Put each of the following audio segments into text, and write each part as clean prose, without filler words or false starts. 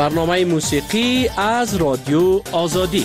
برنامه موسیقی از رادیو آزادی.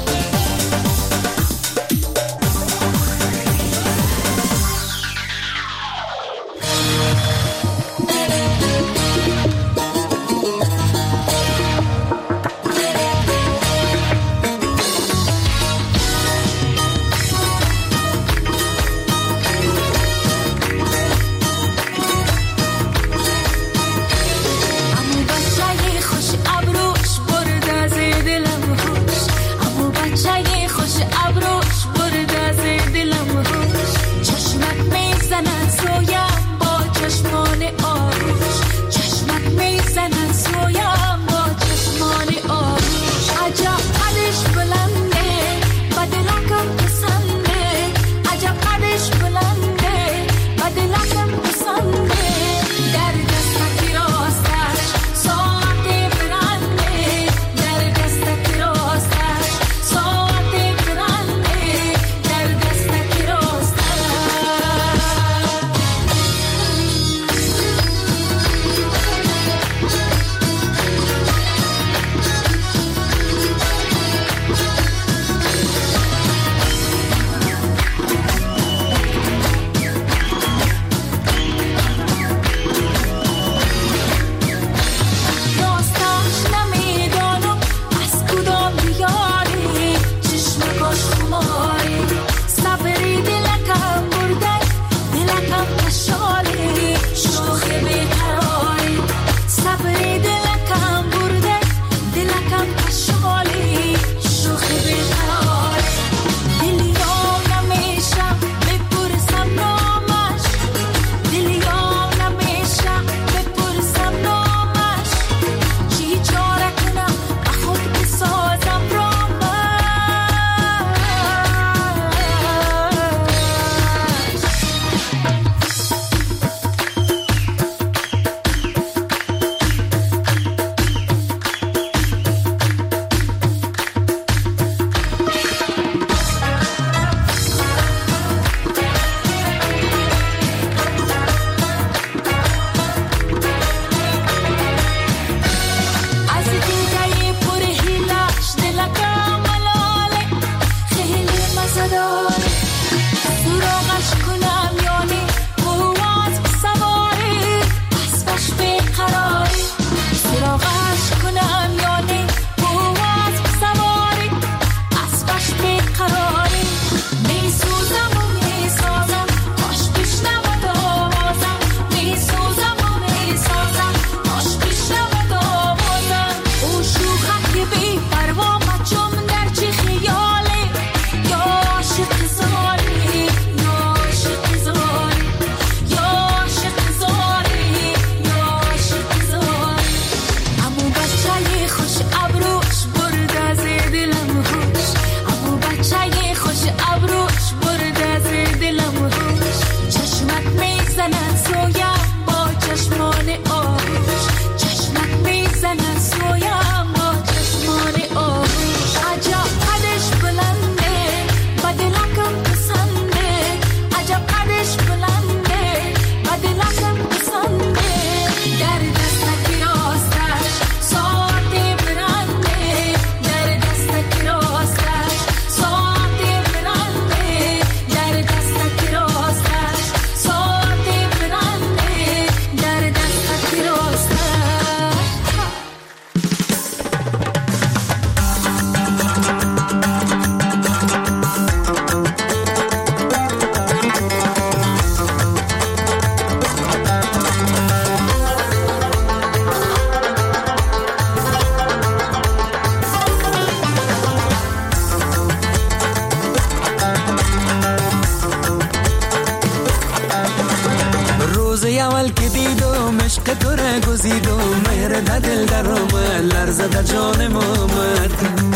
اول که دیدم عشق تو را گزیدم، مهر در دل در آمد، لرزه در جانم آمد.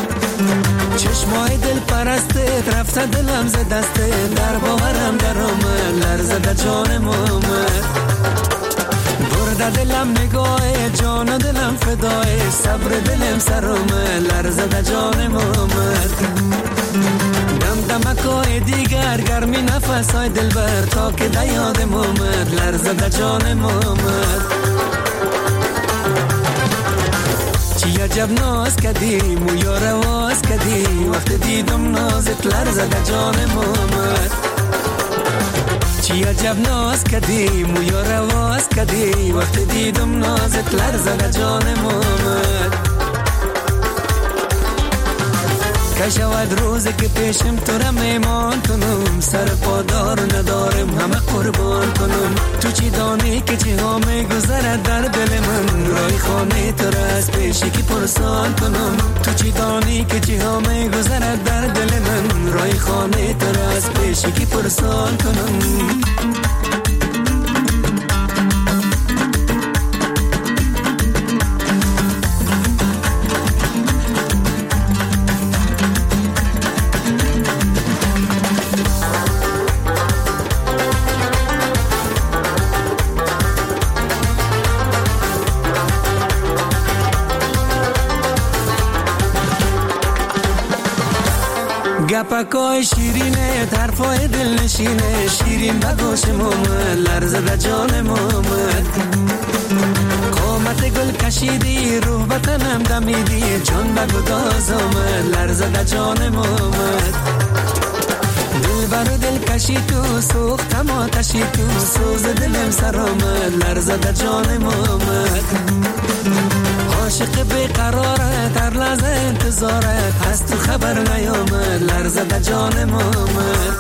چشمای دل پرسته رفته دلم ز دسته، در باورم در آمد، لرزه در جانم آمد. برده دلم نگاه جان و دلم فدای، صبر دلم سر آمد، لرزه در جانم آمد. دم دمکای دیگر گرمی نفسای دل بر، تا که در یادم آمد، لرزه در جانم آمد. چی عجب ناز کدیم و یا رواز کدیم وقت دیدم نازت لرزه در جانم آمد چی عجب ناز کدیم و یا رواز کدیم وقت دیدم نازت لرزه در جانم آمد که شود روزی که پیشم تو را میمان کنم سر پادار ندارم همه قربان کنم تو چی دانی که چی ها میگذرد در دل من رای خانه تو را از پیشی که پرسان کنم تو چی دانی که چی ها میگذرد در دل من رای خانه تو را از پیشی که پرسان کنم گپکای شیرینه طرفای دل نشینه شیرین بگوش مومد لرزه در جان مومد قامت گل کشیدی روح بتنم دمیدی جان بگو داز آمد لرزه در جان مومد دل برو دل کشی تو سوختم آتشی تو سوز دلم سر آمد لرزه در جان مومد عاشق بیقرارت هر لحظه انتظارت هست تو خبر نیامد لرزه در جانم آمد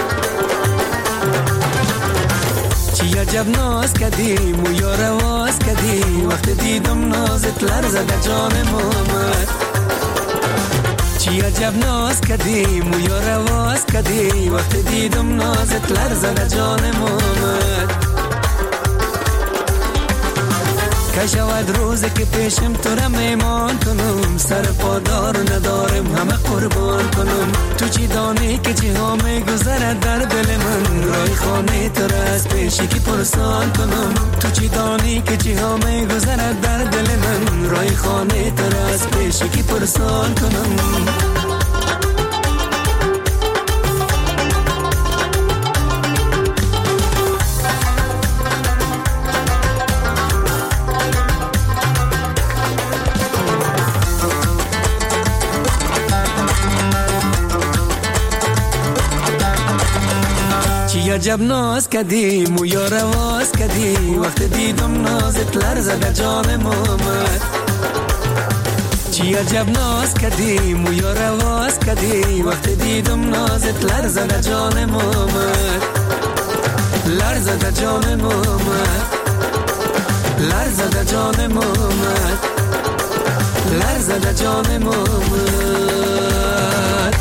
چی عجب ناز کدیم و یا رواز کدیم وقت دیدم نازت لرزه در جانم آمد چی عجب ناز کدیم و یا رواز کدیم وقت دیدم نازت لرزه در جانم آمد که شود روزی که پیشم تو را میمان کنم سر پادار ندارم همه قربان کنم تو چی دانی که چی ها میگذرد در دل من رای خانه تو را از پیشی که پرسان کنم تو چی دانی که چی ها میگذرد در دل من رای خانه تو را از پیشی که پرسان کنم عجب ناز کدیم و یا رواز کدیم وقت دیدم نازت لرزه در جانم آمد چی عجب ناز کدیم و یا رواز کدیم وقت دیدم نازت لرزه در جانم آمد لرزه در جانم آمد لرزه در جانم آمد لرزه در جانم آمد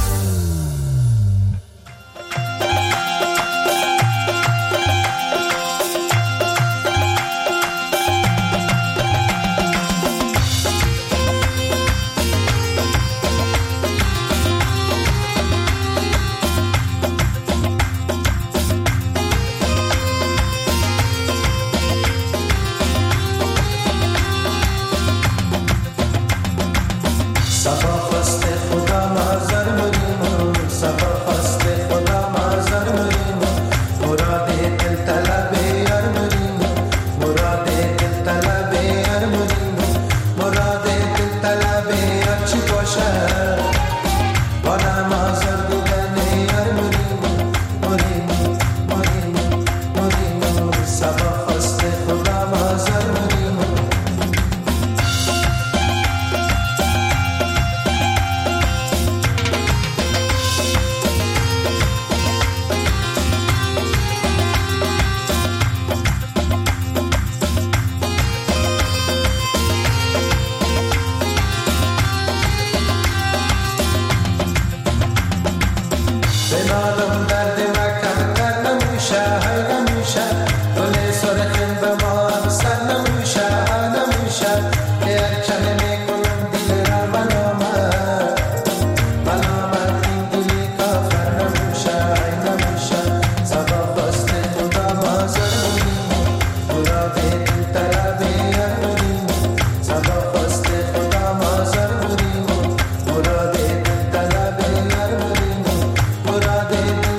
مراد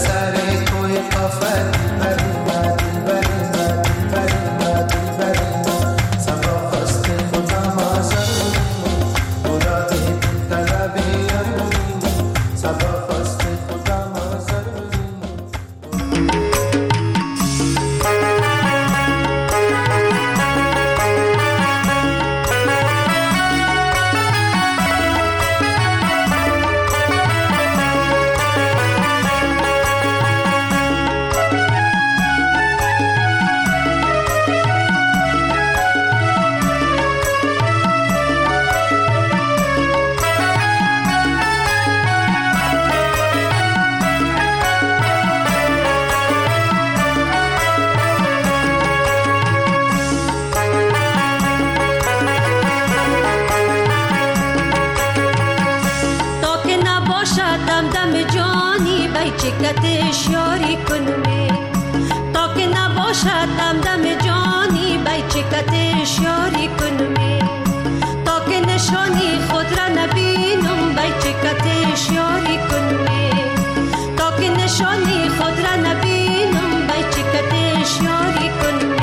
چکتش یاری کنمی تا که نباشد دم جانی بی چکتش یاری کنمی تا که نشانی خود را نبینم بی چکتش یاری کنمی تا که نشانی خود را نبینم بی چکتش یاری کنمی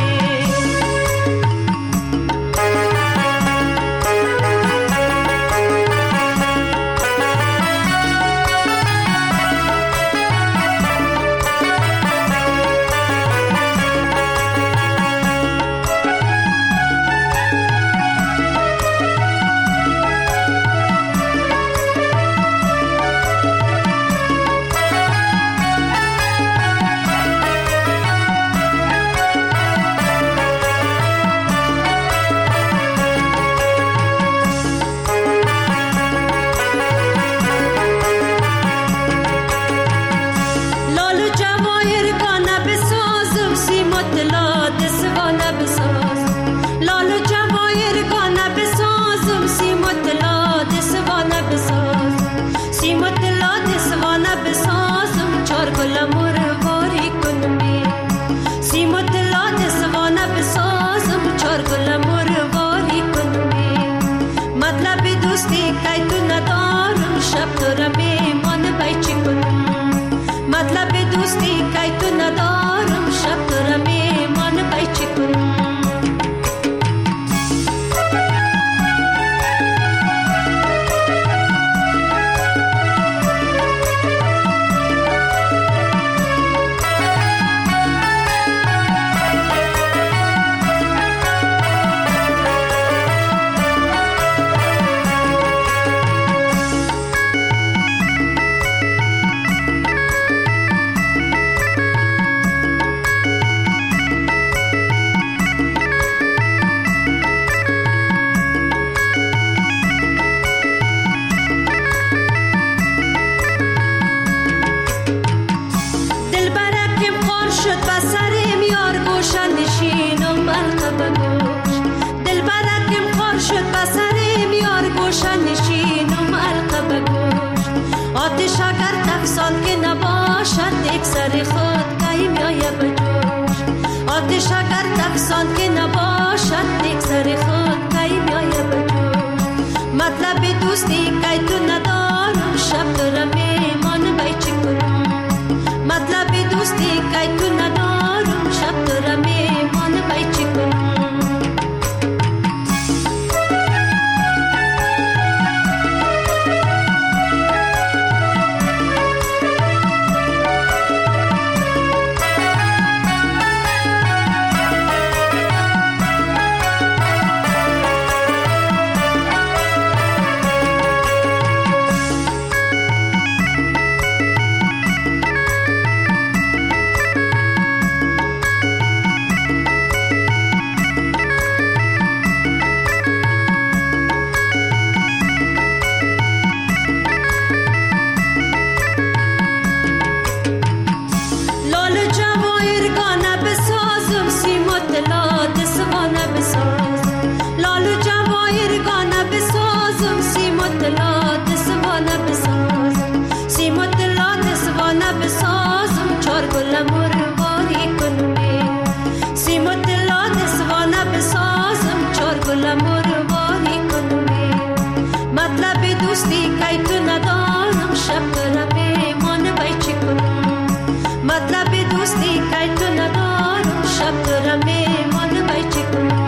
مطلب دوستی که تو ندارم شب تو را میمانه بای چه کنم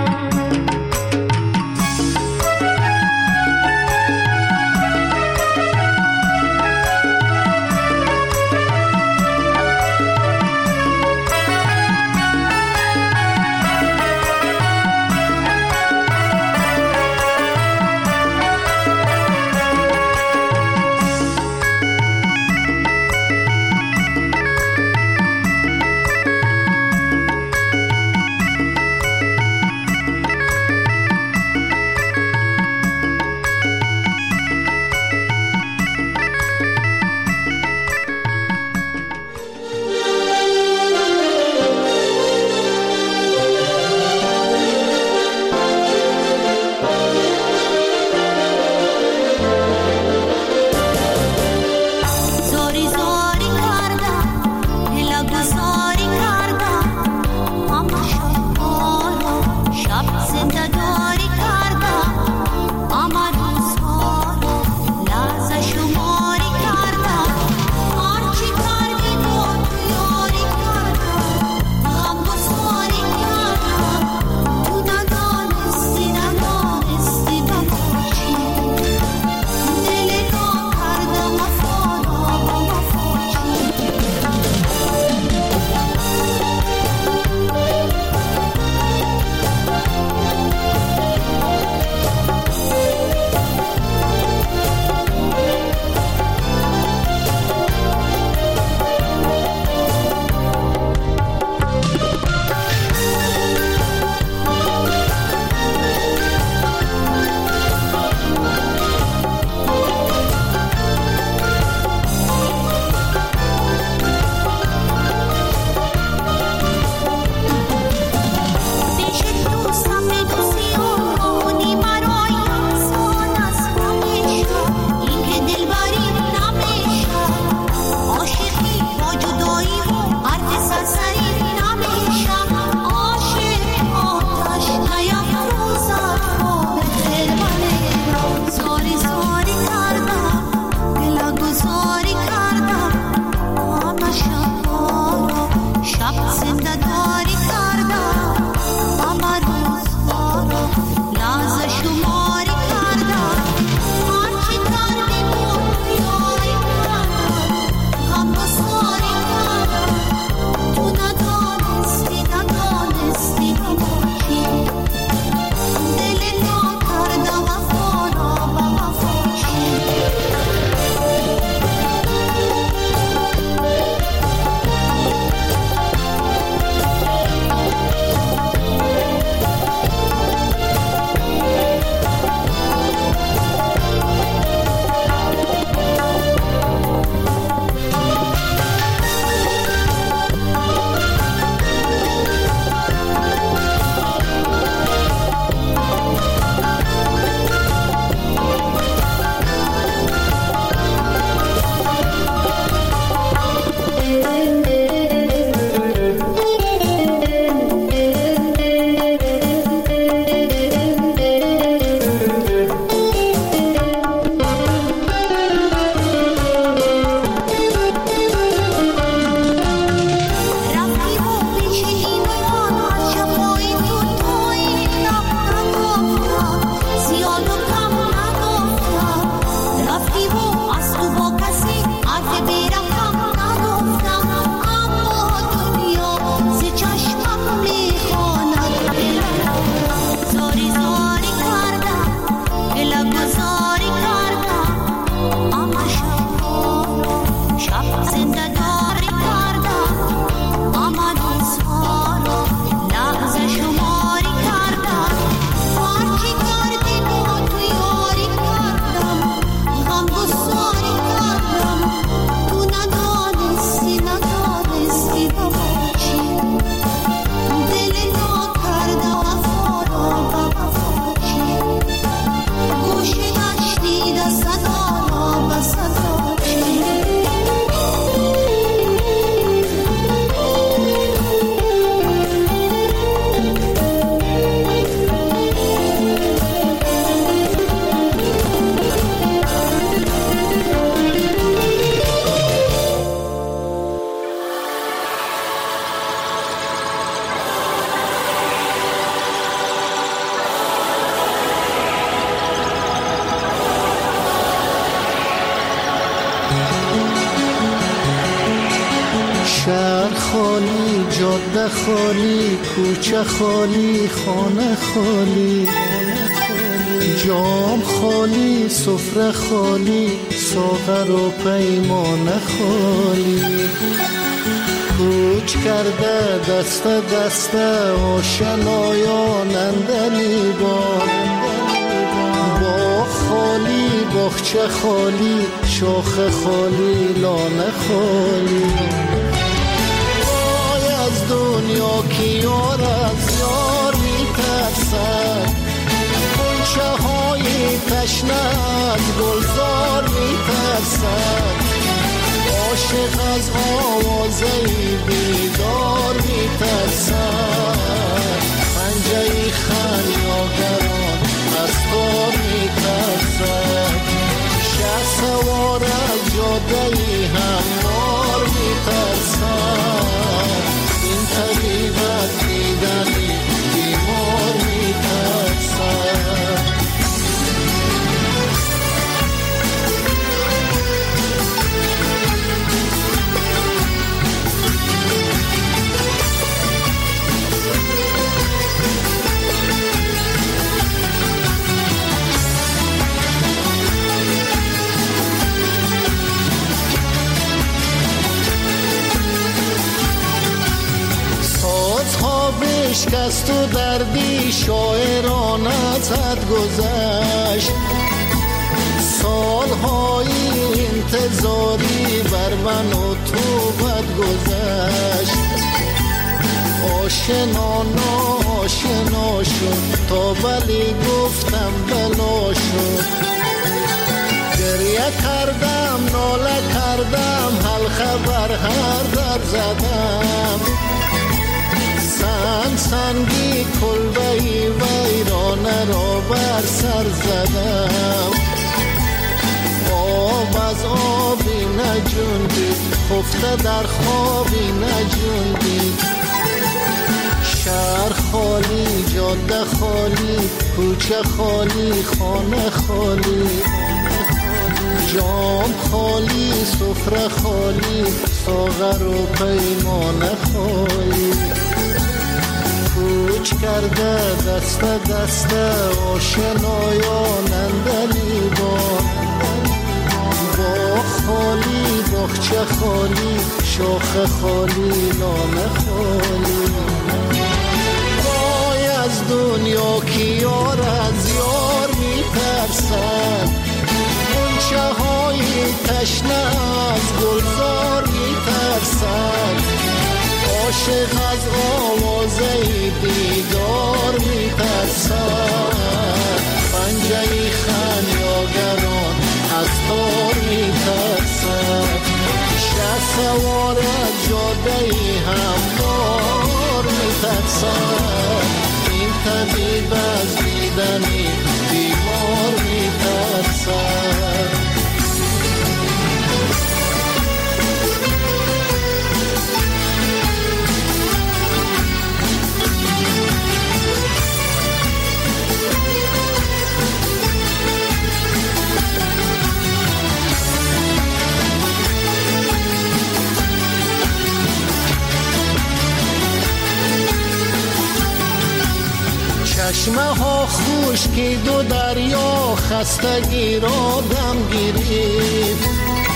شهر خالی، جاده خالی، کوچه خالی، خانه خالی، جام خالی، سفره خالی، ساغر و پیمانه خالی. کوچ کرده دست دست آشنایان اندلی با خالی، باغچه خالی، شاخ خالی، لانه خالی. وای از دنیا که یار از یار میترسد، غنچه های تشنه از گلزار میترسد، عاشق از آوازه بیدار میترسد، پنجه خریاگران از تار میترسد، شه سوار از جاده هموار میترسد، این طریق از دیدنی بیمار میترسد. بشکست و دردی شاعران ازت گذشت، سالهای انتظاری بر من و تو بد گذشت، آشنا ناشنا شد تا ولی گفتم بلا شد، گریه کردم ناله کردم حلقه بر هر در زدم، سنگی کلبهی ویرانه را بر سر زدم، آب از آبی نجوندید خفته در خوابی نجوندید، شهر خالی، جاده خالی، کوچه خالی، خانه خالی، جام خالی، سفره خالی، ساغر و پیمانه خالی. کوچ کرده دست دست آشنایان اندلی با خالی، باغچه خالی، شاخ خالی، لانه خالی. وای از دنیا که یار از یار میترسد، غنچه های تشنه از گلزار میترسد، عاشق از آوازه دیدار میترسد، پنجه خریاگران از تار میترسد، شه سوار از جاده هموار میترسد، این طبیب از دیدنی بیمار میترسد. چشمه ها خشکید و دریا خستگی را دم گرفت،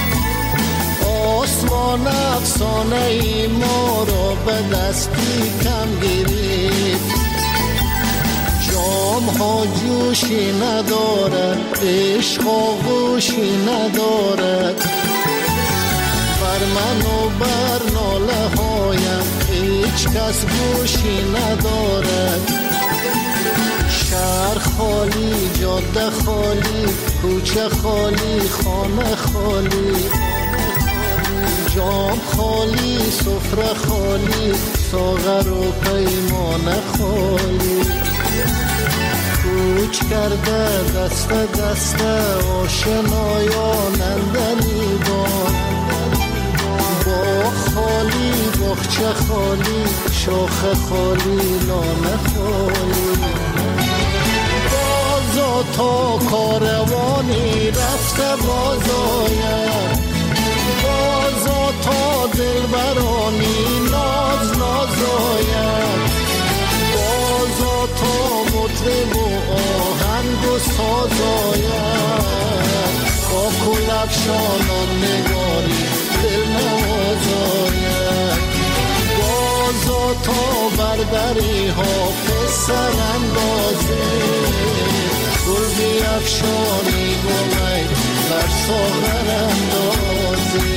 آسمان افسانه ای ما را به دستی کم گرفت، جام ها جوشی ندارد، عشق آغوشی ندارد، بر من و بر ناله هایم هیچ کس گوشی ندارد، شهر خالی، جاده خالی، کوچه خالی، خانه خالی، جام خالی، سفره خالی، ساغر و پیمانه خالی. کوچ کرده دست دست آشنایان اندلی با خالی، باغچه خالی، شاخ خالی، لانه خالی. بازا تا کاروانی رفته باز آید، باز بازا تا دل برانی ناز نازاید، بازا تا مطرب و آهنگ و سازاید، با کلفشانان نگاری دل نازاید، بازا تا بردری حافظ سر اندازه، گل بیفشانی گلی بر ساغر اندازه.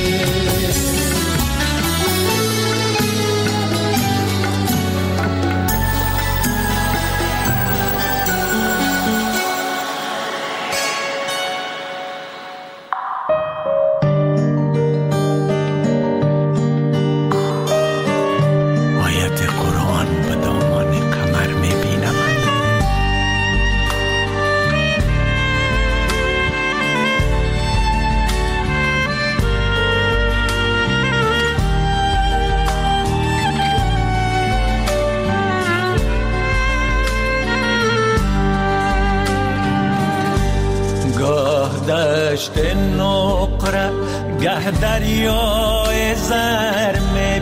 دشت نقره گه دریای زر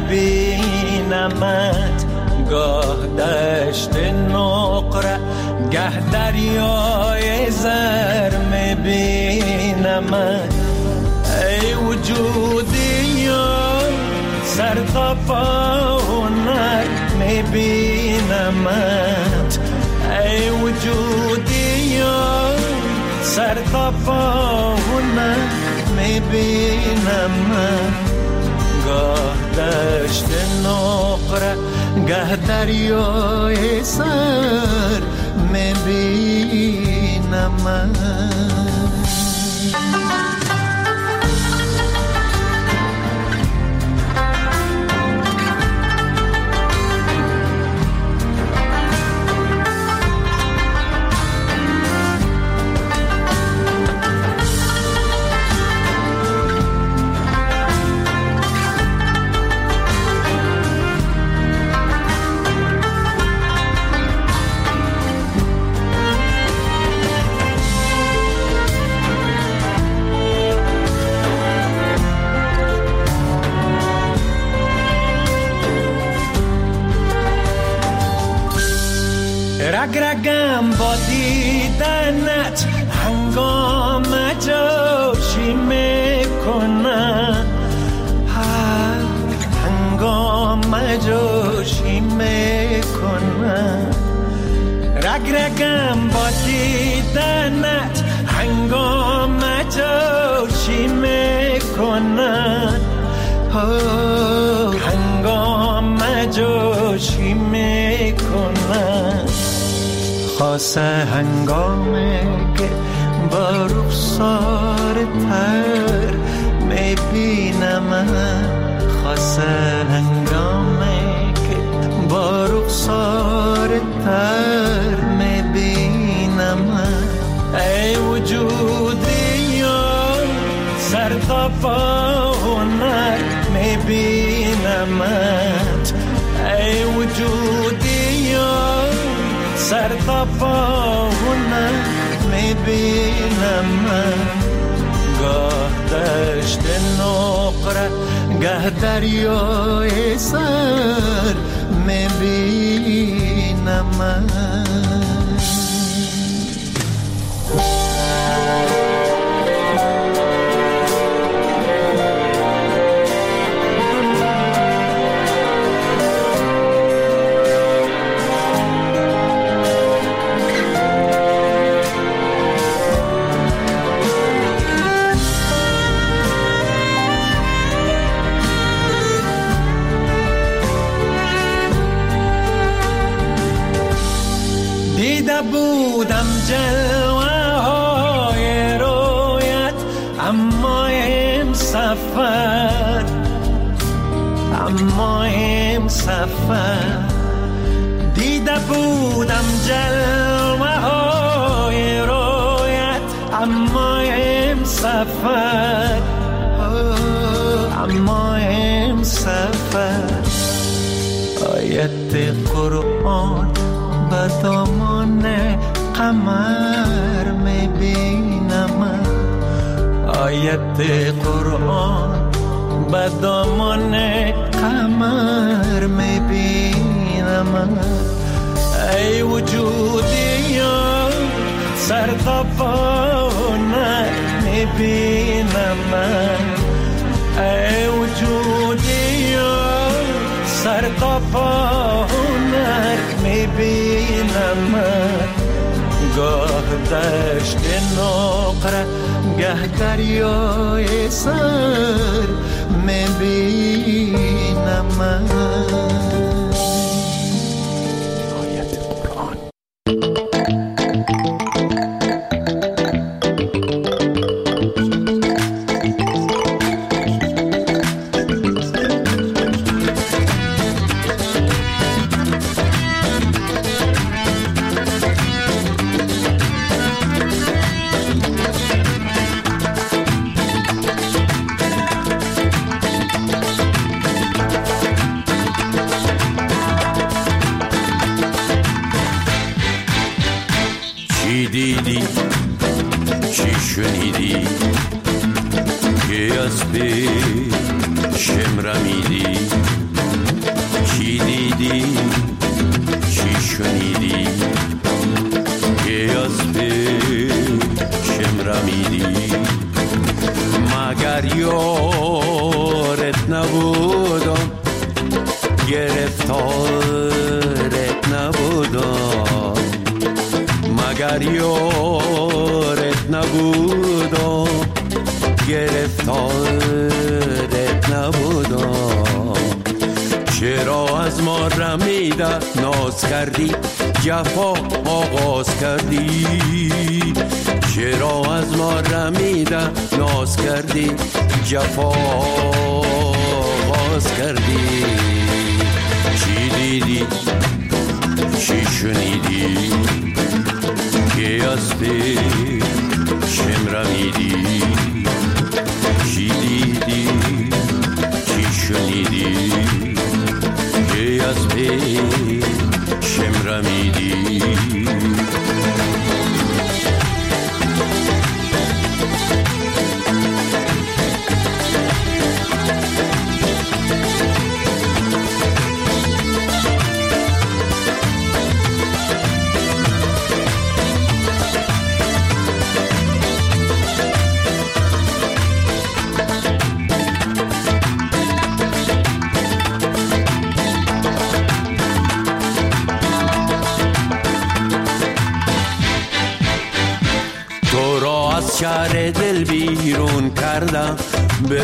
میبینمت، گاه دشت نقره گه دریای زر میبینمت، ای وجودی سر تا پا هنر میبینمت، ای وجودی سر تا پا هنر میبینم من، گاه دشت نقره گه دریای سر میبینم من. رگرگم با دیدنت هنگام جوشی میکنم، هنگام جوشی میکنم، رگرگم با دیدنت هنگام جوشی میکنم، هنگام جوشی میکنم، خاصه هنگامه که با رخسار تر میبینم، خاصه هنگامه که با رخسار تر میبینم، ای وجودی سر تا پا هنر میبینمت، ای وجودی سر تا پا هنر میبینم من، گاه دشت نقره گه دریای سر میبینم من. بودم جلوه های رویت اما این سفر، اما این سفر، دیده بودم جلوه های رویت اما این سفر، اما این سفر، آیت قرآن به دامان قمر میبینم، آیت قرآن به دامان قمر میبینم ای وجودی سر تا پا میبینم ای وجودی سر تا پا میبینم گاه دشت نقره گه دریای سر میبینم آیت قرآن. جفا آغاز کردی چرا از ما رمیده ناز کردی جفا آغاز کردی چی دیدی چی شنیدی که از چشم رمیدی چی دیدی چی شنیدی که از چشم رمیدی شهر دل بیرون کردم به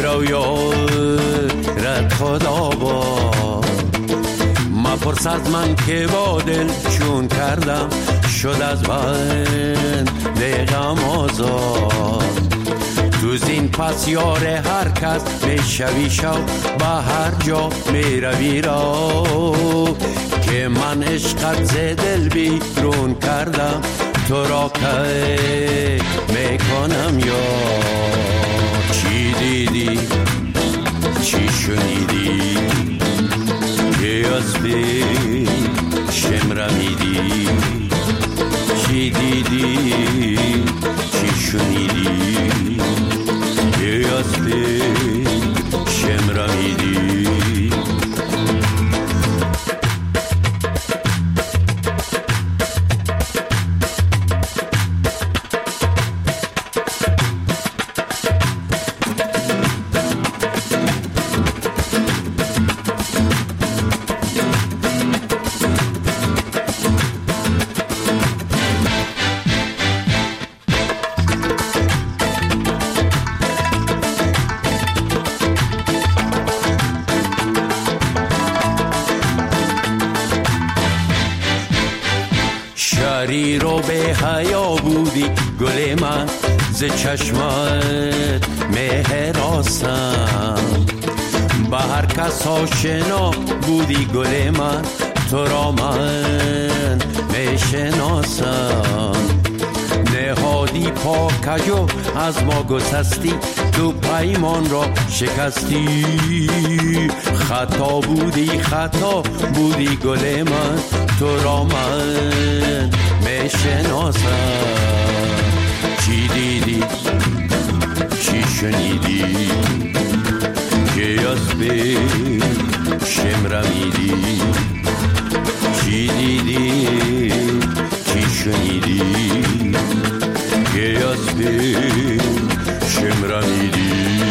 رویات خدا با مپرس از من که با دل چون کردم شد از بند غم آزاد تو زین پس یار هر کس میشوی شو به هر جا میروی را که من عشقت ز دل بیرون کردم تو را که میکنم یا چی دیدی چی شنیدی که از چشم رمیدی چی دیدی چی شنیدی که از چشم رمیدی رو به حیا بودی گل من ز چشمت مهراسم به هر کس آشنا بودی گل من تو را من میشناسم نهادی پاکجو از ما گسستی تو پیمان را شکستی خطا بودی گل من تو را من میشناسم چی دیدی چی شنیدی یاس به شمرمیدی چی دیدی چی شنیدی یاس به شمرمیدی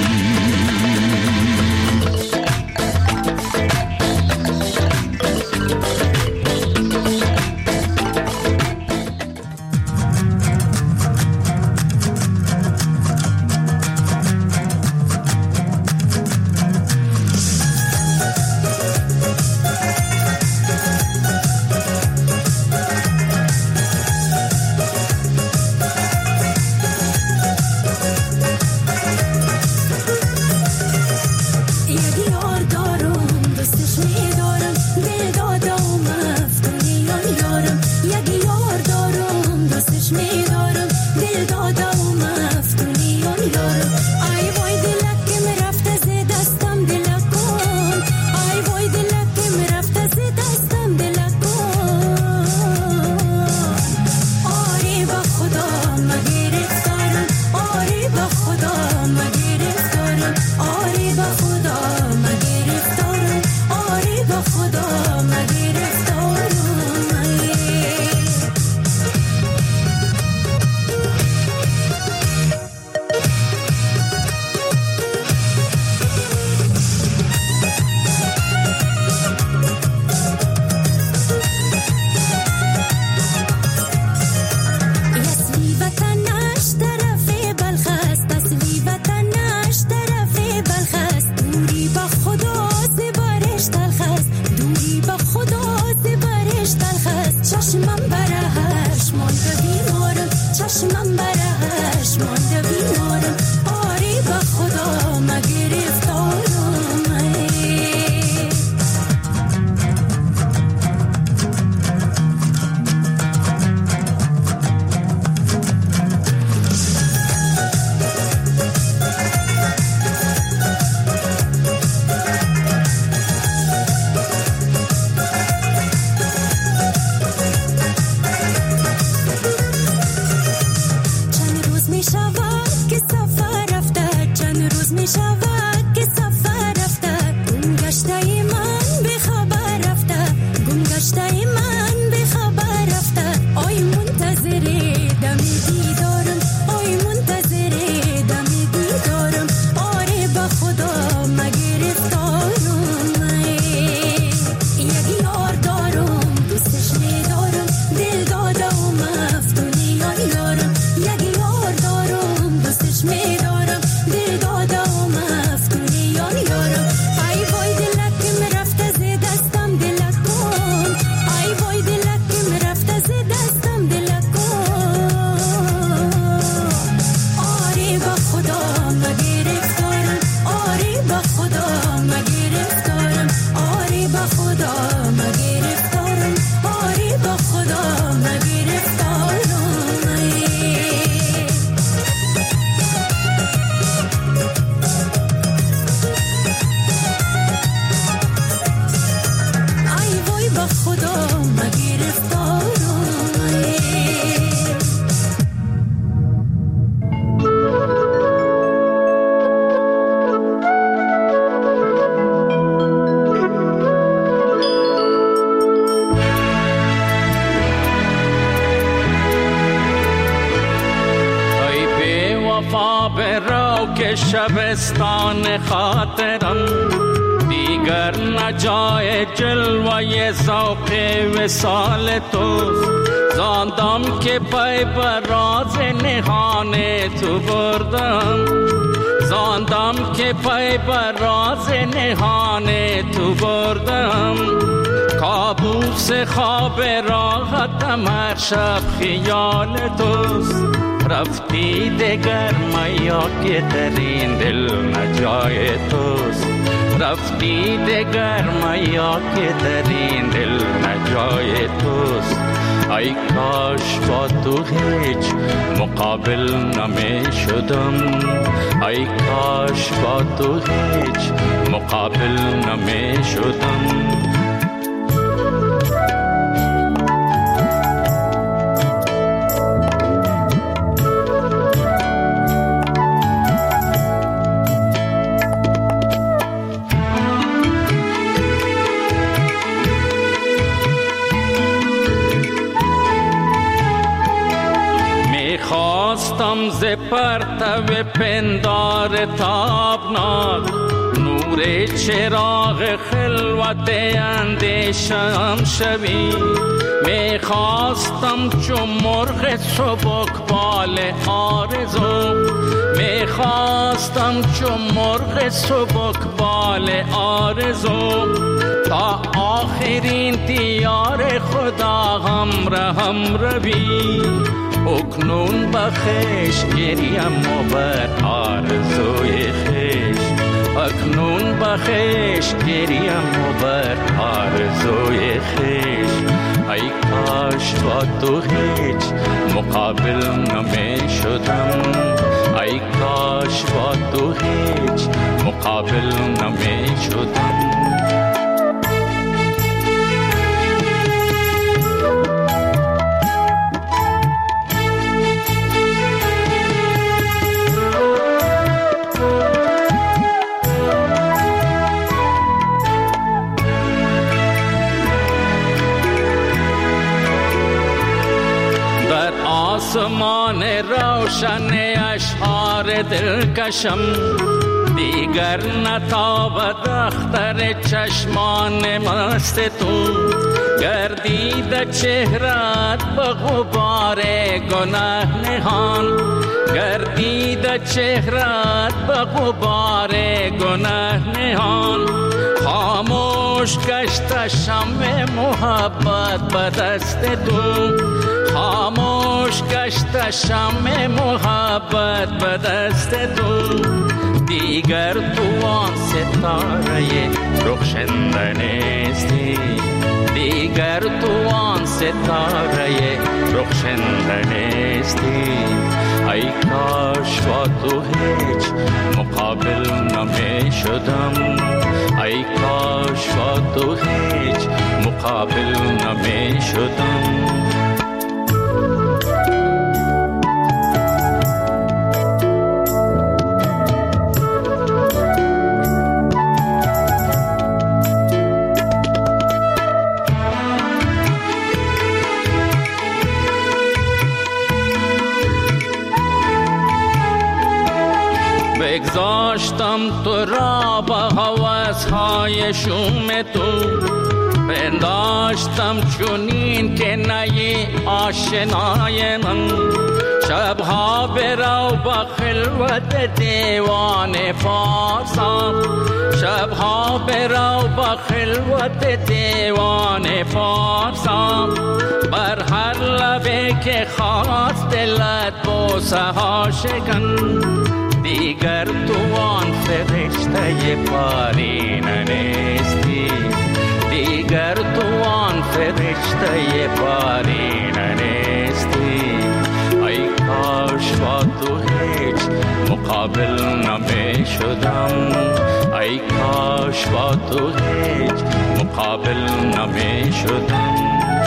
شبستان خاطرم دیگر نجای جلوه ذوق وصال توست زاندم که پای بر راز نهان تو بردم زاندم که پای بر راز نهان تو بردم کابوس خواب راحتم هر شب خیال توست رفتی دگر میا که در این دل نجای توست رفتی دگر میا که در این دل نجای توست ای کاش با تو هیچ مقابل نمی شدم ای کاش با تو هیچ مقابل نمی شدم خواستم ز پرتو پندار تابناک نور چراغ خلوت اندیشم شوی. می خواستم چون مرغ سبکبال آرزو، می خواستم چون مرغ سبکبال آرزو تا آخرین دیار خدا هم روی. اکنون بخش گریم و بر آرزوی خش، اکنون بخش گریم و بر آرزوی خش. ای کاش با تو هیچ مقابل نمی شدم، ای کاش با تو هیچ مقابل نمی شدم. آسمان روشن اشعار دلکشم دیگر نتابد اختر چشمان مست تو. گردید چهرت به غبار گناه نهان، گردید چهرت به غبار گناه نهان. خاموش گشت شمع محبت به دست تو، خاموش گشت شمع محبت به دست تو. دیگر تو آن ستاره رخشنده نیستی، دیگر تو آن ستاره رخشنده نیستی. ای کاش با تو هیچ مقابل نمی شدم، ای کاش با تو هیچ مقابل نمی شدم. بگذاشتم تو را با هوس‌های شوم تو، پنداشتم چونین که نی آشنای من. شبها برو با خلوت دیوان فارسم، شبها برو با خلوت دیوان فارسم. بر هر لبه که خواست دلت بوسه ها شکن. دیگر تو آن فرشته پارینه نیستی، دیگر تو آن فرشته پارینه نیستی. ای کاش با تو هیچ مقابل نمی شدم، ای کاش با تو هیچ مقابل نمی شدم.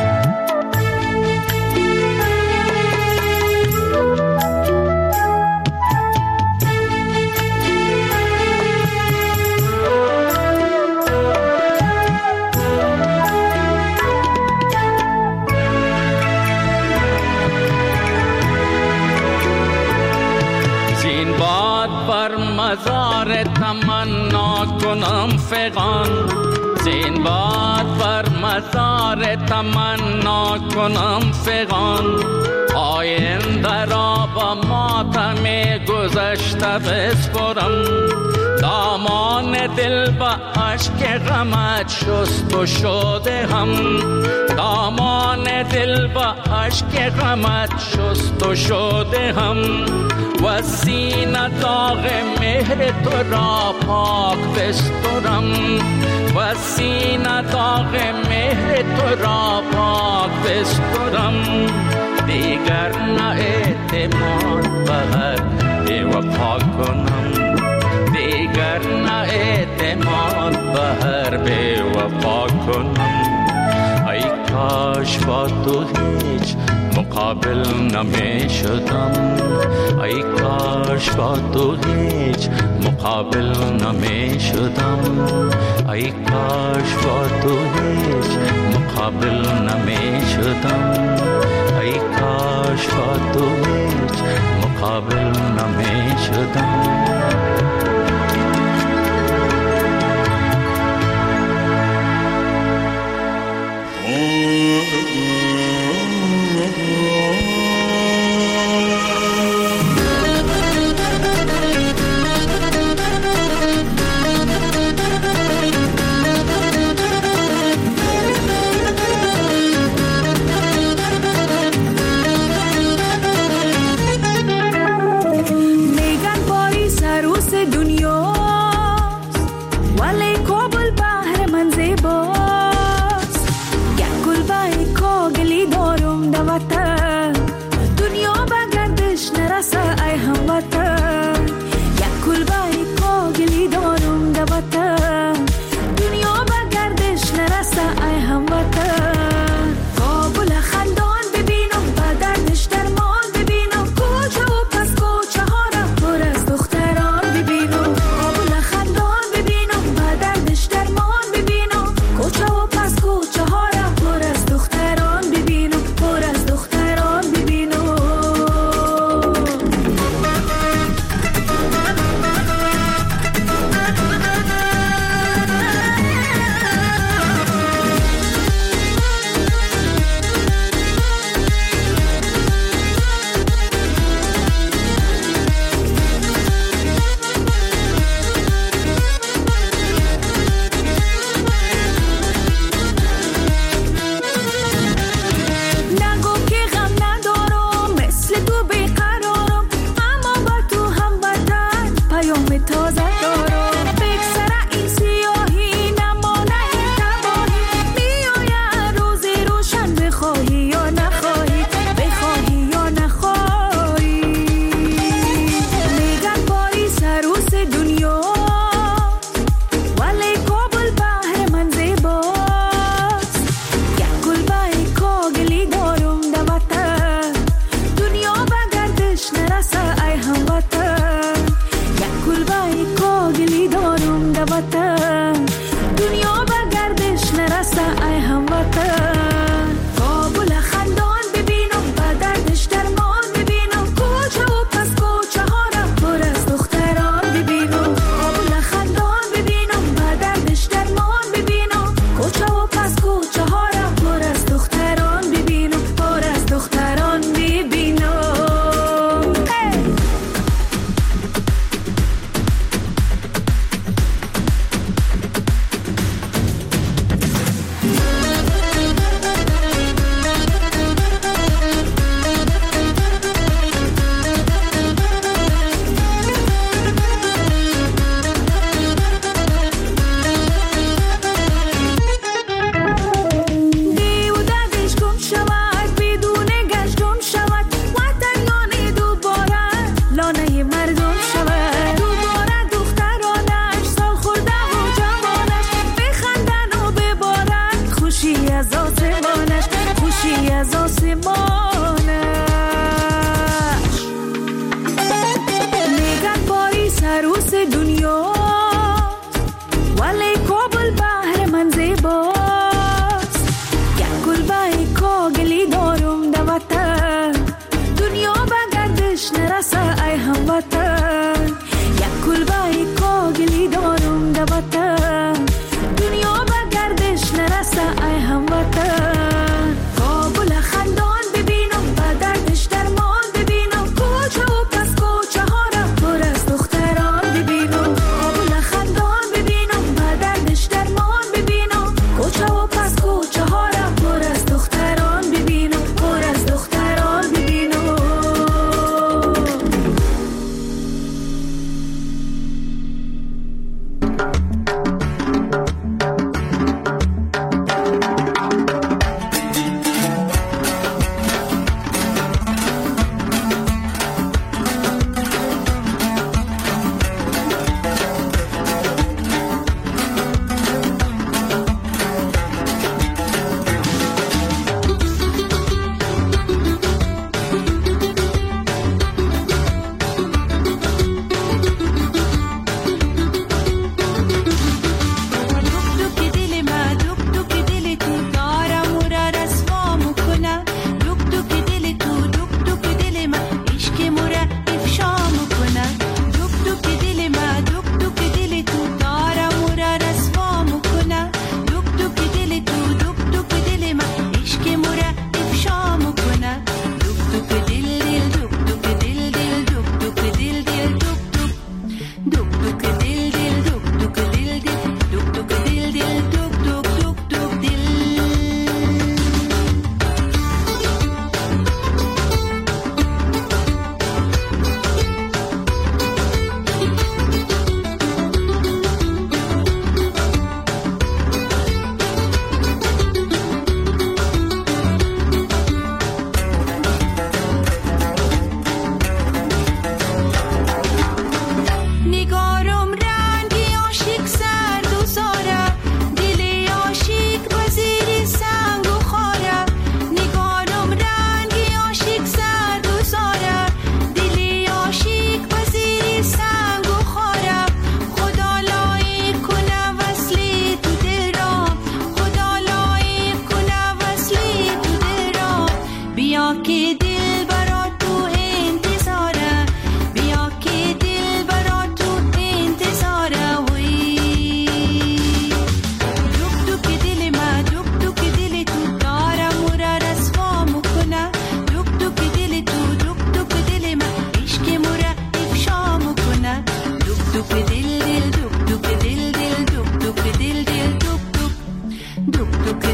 مزار تمنا کنم فغان، زین باد بر مزار تمنا کنم فغان. آینده را با ماتم گذشته بسپرم، دامان دل با عشق غمت شست و شده هم، دامان دل با عشق غمت شست و شده هم. و سینه داغ مهر تو را پاک بسترم، و سینه داغ مهر تو را پاک بسترم. دیگر نه اعتماد به هر بی‌وفا کنم، دیگر نه اعتماد به هر بی‌وفا کنم. ای کاش با تو هیچ مقابل نمی شدم، ای کاش با تو هیچ مقابل نمی شدم، ای کاش با تو هیچ مقابل نمی شدم، ای کاش با تو هیچ مقابل قابل نمی شدم.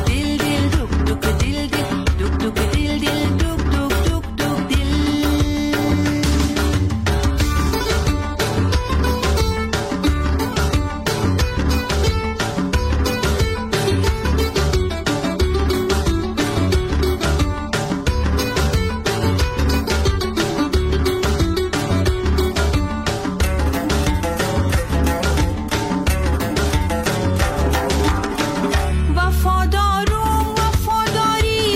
دل دل دوک دوک دل دل دوک دوک دل دل دوک دوک دوک دوک دل. وفادارم وفاداری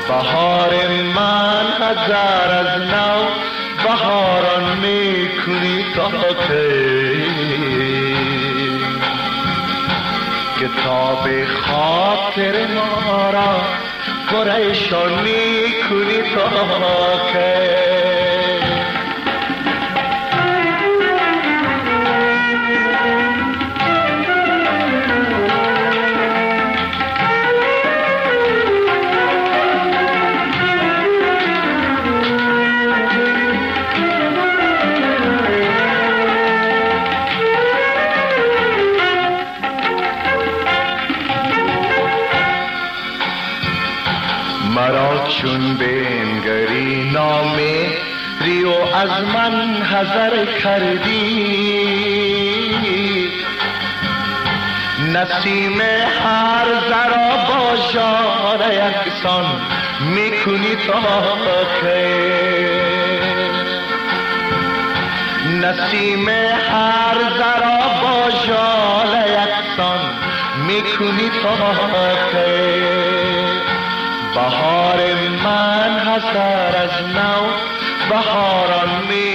بهار من هزار از نو بهاران میکنی تا کتاب خاطر ما را پریشان میکنی تا که مرا چون بنگری نامه ریو از من حذر کردی نسیم هر ذرا با ژاله یکسان میکنی تا که نسیم هر ذرا با ژاله یکسان میکنی تا که بهار من هزار از نو بهاران می